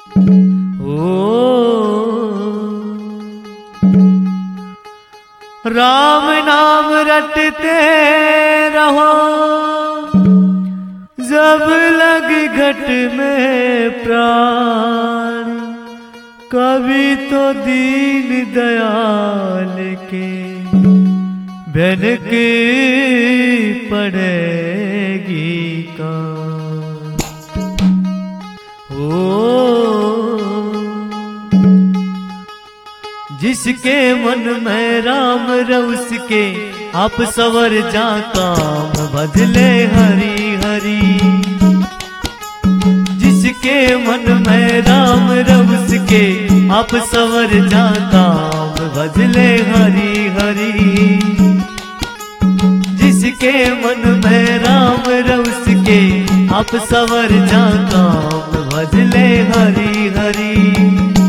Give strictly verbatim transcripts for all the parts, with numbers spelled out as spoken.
राम नाम रटते रहो, जब लग घट में प्राण, कभी तो दीन दयाल के भनक पड़ेगी कान। ओ जिसके मन में राम रउस के, आप सवर जा काम बदले हरी हरी। जिसके मन में राम रउस के, आप सवर जा काम बदले हरी हरी। जिसके मन में राम रउस के, आप सवर जा काम बदले हरी हरी।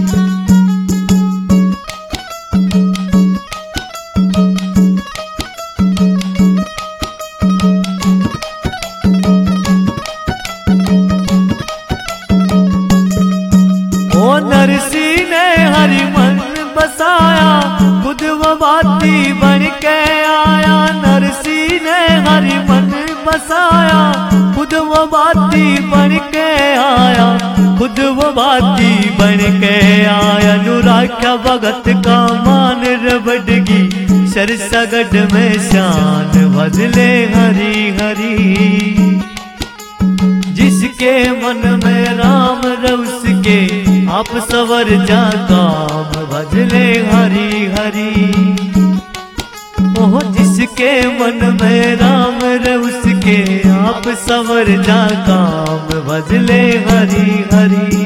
नरसी ने हरि मन बसाया, खुद वो बाती बन के आया। नरसी ने हरि मन बसाया, खुद वो बाती बन के आया। खुद वो बाती बन के आया। अनुराख्या भगत का मान रबड़गी, सरसगढ़ में शान बदले हरी हरी। जिसके मन में राम रउस के, आप सवर जा काम बदले हरी हरी। ओह जिसके मन में राम रउस के, आप सवर जा काम बदले हरी हरी।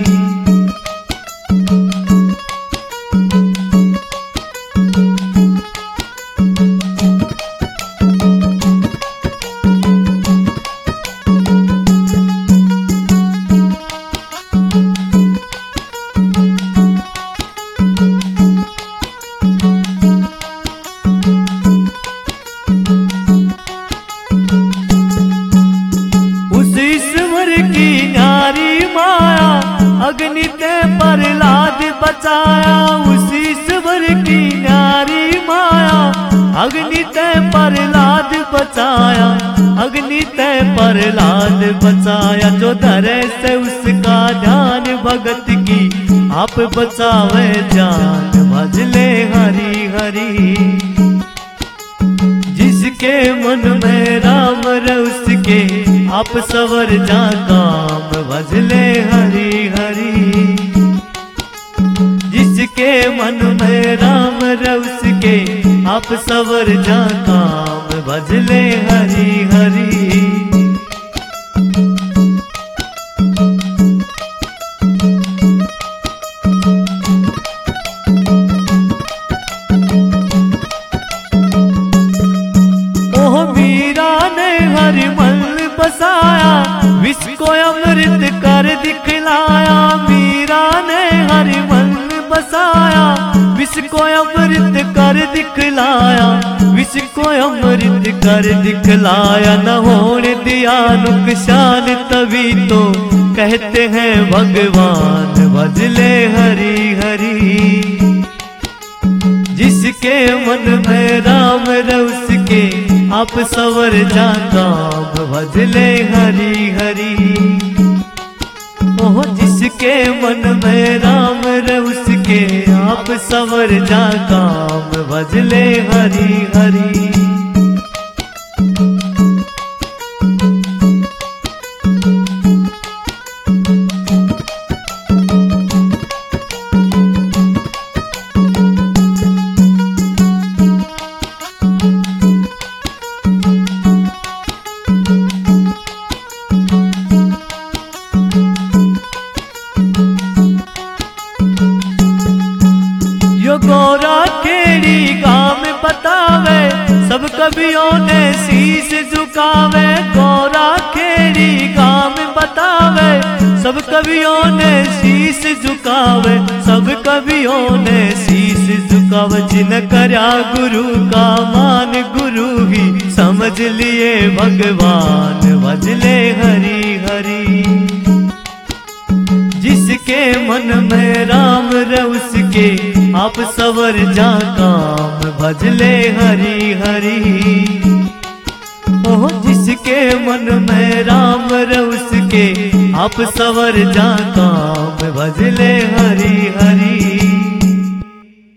अग्नि ते प्रहलाद बचाया, उसी ईश्वर की न्यारी माया। अग्नि ते प्रहलाद बचाया, अग्नि ते प्रहलाद बचाया। जो धरे से उसका ध्यान भगत की, आप बचावे जान भजले हरी हरी। जिसके मन में राम रउस के, आप सवर जा काम भजले हरी हरी। जिसके मन में राम रउस के, आप सवर जा काम भजले हरी हरी। बसाया विष को अमृत कर दिखलाया। मीरा ने हरि मन बसाया, विष को अमृत कर दिखलाया। विष को अमृत कर दिखलाया। न होने दिया नुकसान, तभी तो कहते हैं भगवान भजले हरी हरी। जिसके मन में राम रउस के, आप सवर जा काम भजले हरी हरी। ओह जिसके मन में राम रउस के, आप सवर जा काम भजले हरी हरी। गोरा केड़ी गाम बतावे, सब कवियों ने शीश झुकावे। गोरा केड़ी गाम बतावे, सब कवियों ने शीश झुकावे। सब कवियों ने शीश झुकावे। जिन करया गुरु का मान, गुरु ही समझ लिए भगवान भजले हरी हरी। जिस जिसके मन में राम रे उसके आप सवर जा काम भजले हरि हरि। ओह जिसके मन में राम रे उसके आप सवर जा काम भजले हरि